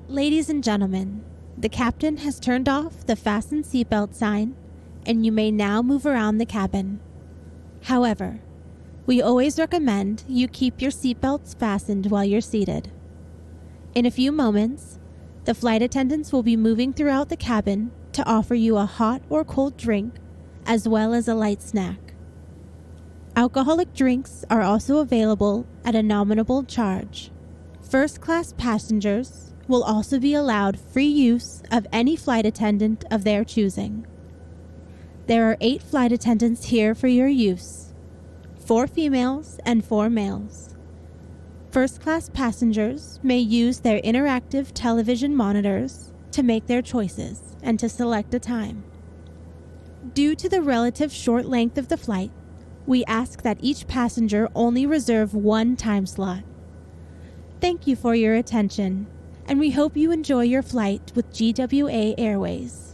Ladies and gentlemen, the captain has turned off the fasten seatbelt sign, and you may now move around the cabin. However, we always recommend you keep your seatbelts fastened while you're seated. In a few moments, the flight attendants will be moving throughout the cabin to offer you a hot or cold drink, as well as a light snack. Alcoholic drinks are also available at a nominal charge. First-class passengers will also be allowed free use of any flight attendant of their choosing. There are 8 flight attendants here for your use, 4 females and 4 males. First-class passengers may use their interactive television monitors to make their choices and to select a time. Due to the relative short length of the flight, we ask that each passenger only reserve 1 time slot. Thank you for your attention, and we hope you enjoy your flight with GWA Airways.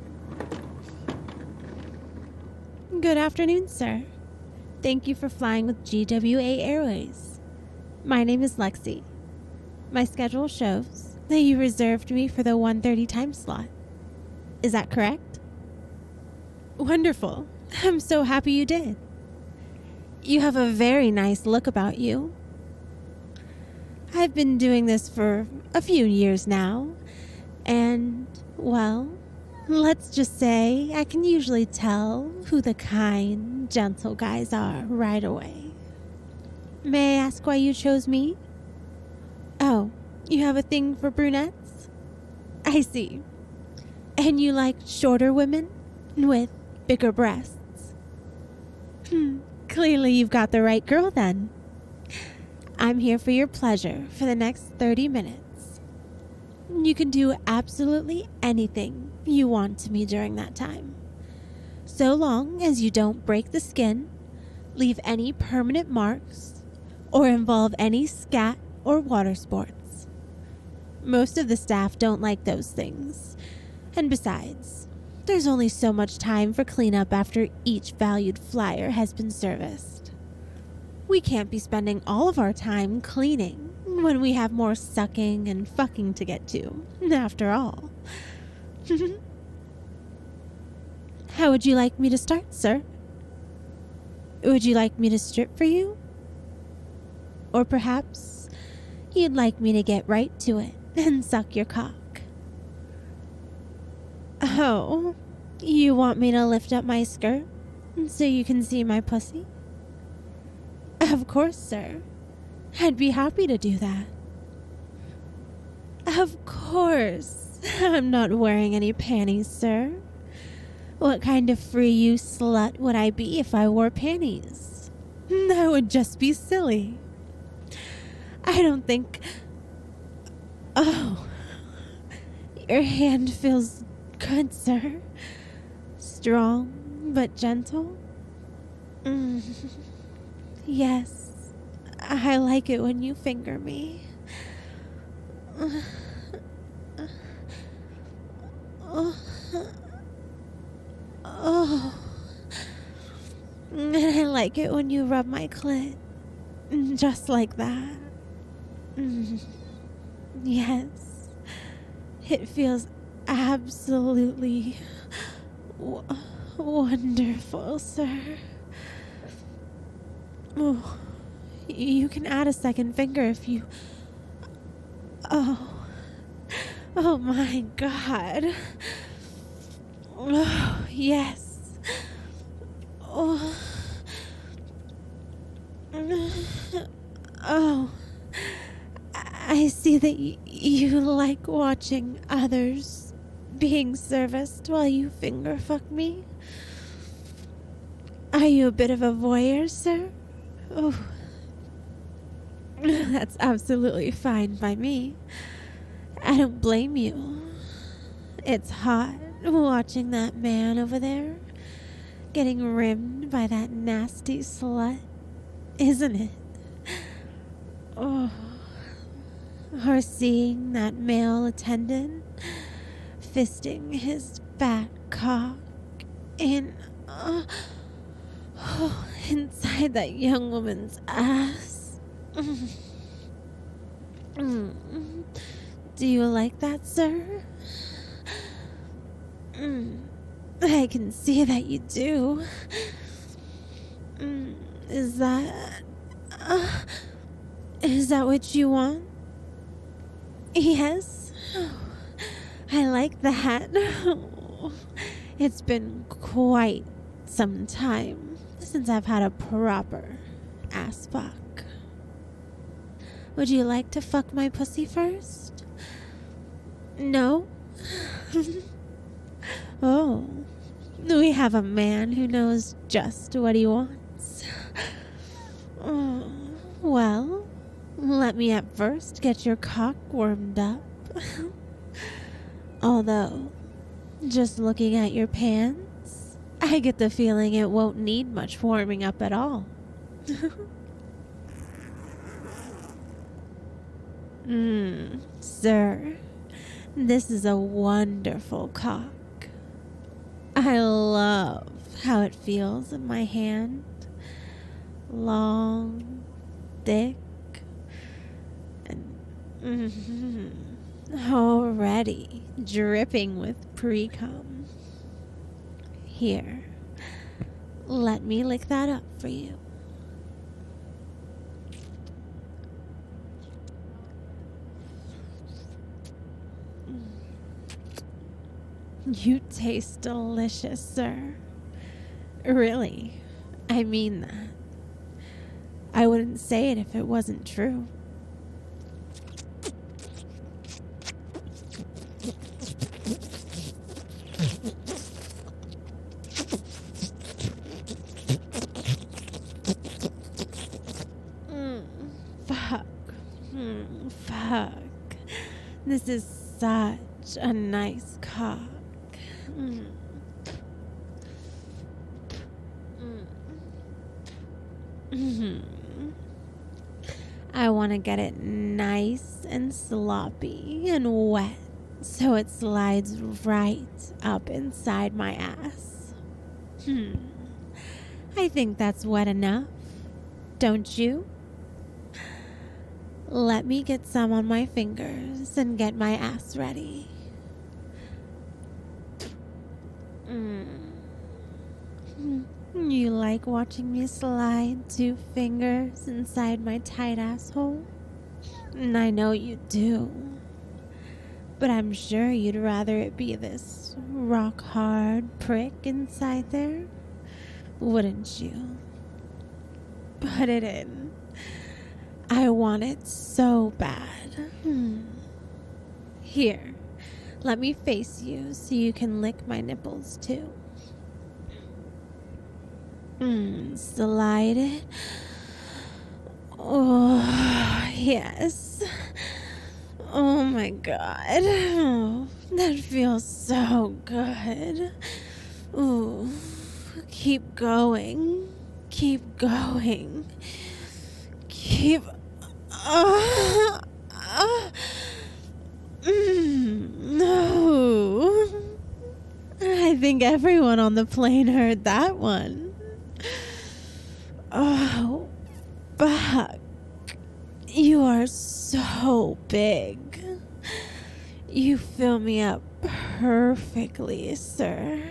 Good afternoon, sir. Thank you for flying with GWA Airways. My name is Lexi. My schedule shows that you reserved me for the 1:30 time slot. Is that correct? Wonderful. I'm so happy you did. You have a very nice look about you. I've been doing this for a few years now, and, well, let's just say I can usually tell who the kind, gentle guys are right away. May I ask why you chose me? Oh, you have a thing for brunettes? I see. And you like shorter women with bigger breasts? Clearly you've got the right girl then. I'm here for your pleasure for the next 30 minutes. You can do absolutely anything you want to me during that time, so long as you don't break the skin, leave any permanent marks, or involve any scat or water sports. Most of the staff don't like those things, and besides, there's only so much time for cleanup after each valued flyer has been serviced. We can't be spending all of our time cleaning when we have more sucking and fucking to get to, after all. How would you like me to start, sir? Would you like me to strip for you? Or perhaps you'd like me to get right to it and suck your cock? Oh, you want me to lift up my skirt so you can see my pussy? Of course, sir. I'd be happy to do that. Of course. I'm not wearing any panties, sir. What kind of free use slut would I be if I wore panties? That would just be silly. I don't think... Oh, your hand feels good, sir. Strong but gentle. Yes, I like it when you finger me. Oh. And I like it when you rub my clit. Just like that. Yes. It feels absolutely wonderful, sir. Oh, you can add a second finger if you... Oh my God. Oh, yes. Oh. Oh. I see that you like watching others being serviced while you finger fuck me. Are you a bit of a voyeur, sir? Oh. That's absolutely fine by me. I don't blame you. It's hot watching that man over there getting rimmed by that nasty slut, isn't it? Oh. Or seeing that male attendant fisting his fat cock inside that young woman's ass. Do you like that, sir? I can see that you do. Is that what you want? Yes. I like that. It's been quite some time since I've had a proper ass fuck. Would you like to fuck my pussy first? No? Oh, we have a man who knows just what he wants. Oh, well, let me at first get your cock warmed up. Although, just looking at your pants, I get the feeling it won't need much warming up at all. Sir, this is a wonderful cock. I love how it feels in my hand. Long, thick, and already dripping with pre-cum. Here, let me lick that up for you. You taste delicious, sir. Really, I mean that. I wouldn't say it if it wasn't true. Fuck. This is such a nice cock. I want to get it nice and sloppy and wet so it slides right up inside my ass. I think that's wet enough, don't you? Let me get some on my fingers and get my ass ready. You like watching me slide 2 fingers inside my tight asshole? I know you do. But I'm sure you'd rather it be this rock hard prick inside there, wouldn't you? Put it in. I want it so bad. Here, let me face you so you can lick my nipples too. Slide it. Oh, yes. Oh my God. Oh, that feels so good. Ooh, keep going. Keep going. Keep. No. I think everyone on the plane heard that one. Oh, fuck. You are so big. You fill me up perfectly, sir.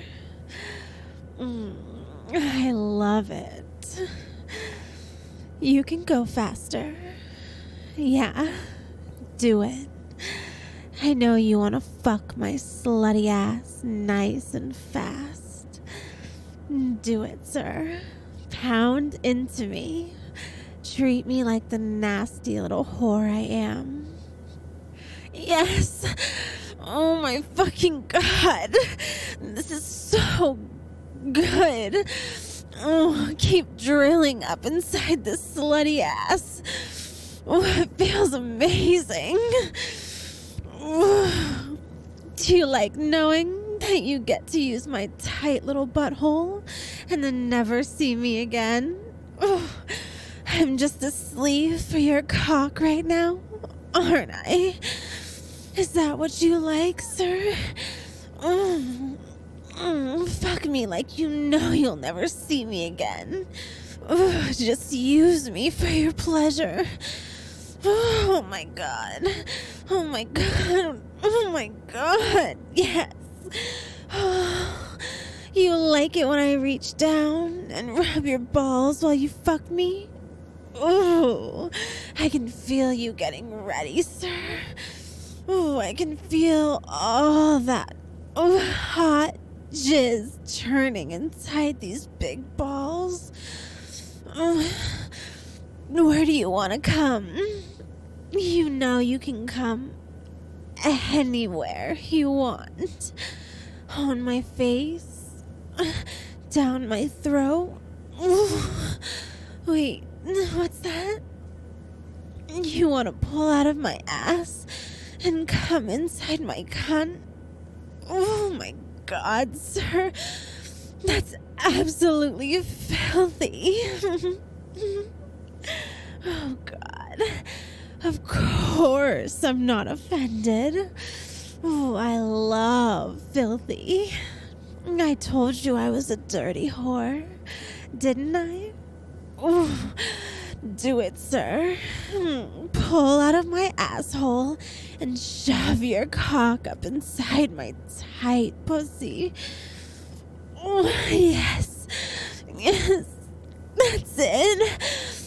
I love it. You can go faster. Yeah, do it. I know you want to fuck my slutty ass nice and fast. Do it, sir. Pound into me. Treat me like the nasty little whore I am. Yes. Oh my fucking God. This is so good. Oh, keep drilling up inside this slutty ass. Oh, it feels amazing. Oh, do you like knowing that you get to use my tight little butthole and then never see me again? Oh, I'm just a sleeve for your cock right now, aren't I? Is that what you like, sir? Fuck me like you know you'll never see me again. Just use me for your pleasure. Oh my god. Oh my god. Oh my god. Yes. You like it when I reach down and rub your balls while you fuck me? Oh, I can feel you getting ready, sir. Oh, I can feel all that hot jizz churning inside these big balls. Where do you want to come? You know you can come anywhere you want. On my face, down my throat. Wait, what's that? You want to pull out of my ass and come inside my cunt? Oh my god, sir. That's absolutely filthy. Oh god. Of course I'm not offended. Oh, I love filthy. I told you I was a dirty whore, didn't I? Oh, do it, sir. Pull out of my asshole and shove your cock up inside my tight pussy. Oh, yes. Yes. That's it.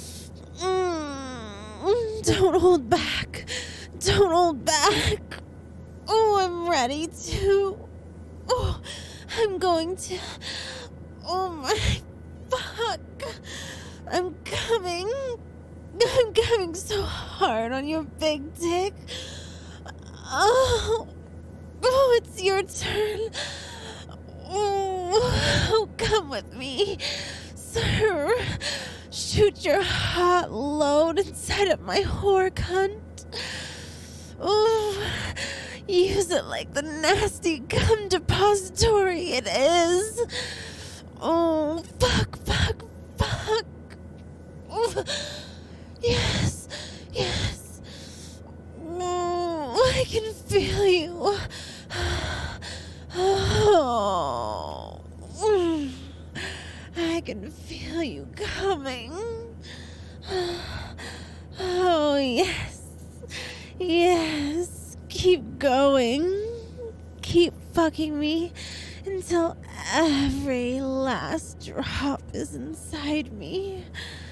Don't hold back. Don't hold back. Oh, I'm ready to. Oh, I'm going to. Oh my fuck. I'm coming so hard on your big dick. Oh, it's your turn. Oh, come with me, sir. Shoot your hot load inside of my whore cunt. Oh, use it like the nasty cum depository it is. Oh, fuck. Oh, yes. Oh, I can feel you. Oh, I can feel you coming. Oh, yes. Keep going. Keep fucking me until every last drop is inside me.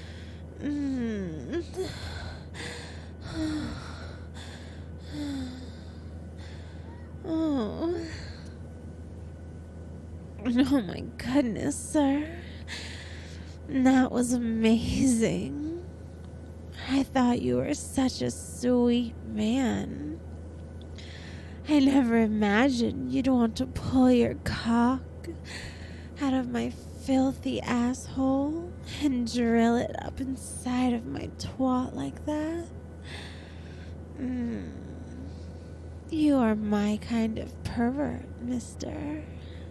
Oh my goodness, sir. That was amazing. I thought you were such a sweet man. I never imagined you'd want to pull your cock out of my filthy asshole and drill it up inside of my twat like that. You are my kind of pervert, mister.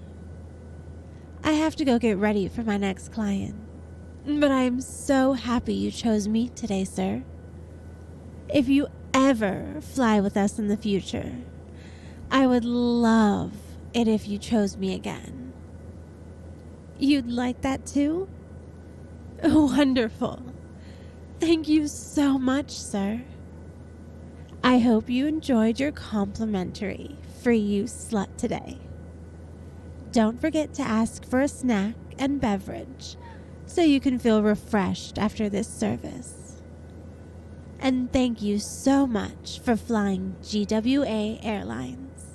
I have to go get ready for my next client, but I am so happy you chose me today, sir. If you ever fly with us in the future, I would love it if you chose me again. You'd like that too? Wonderful. Thank you so much, sir. I hope you enjoyed your complimentary free use slut today. Don't forget to ask for a snack and beverage so you can feel refreshed after this service. And thank you so much for flying GWA Airlines.